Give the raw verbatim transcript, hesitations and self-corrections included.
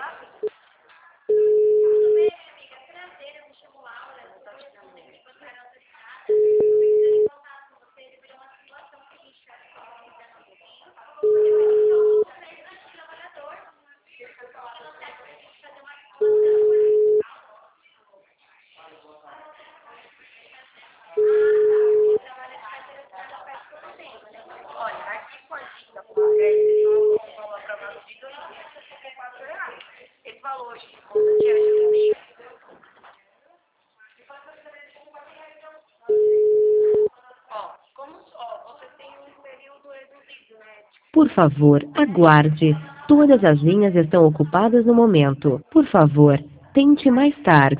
Olha, aqui com a dica completa, eles vão colocar para nós de dois mil e sessenta e quatro reais. Esse valor de conta te ajuda, amiga? Ó, como ó, você tem um período reduzido, né? Por favor, aguarde. Todas as linhas estão ocupadas no momento. Por favor, tente mais tarde.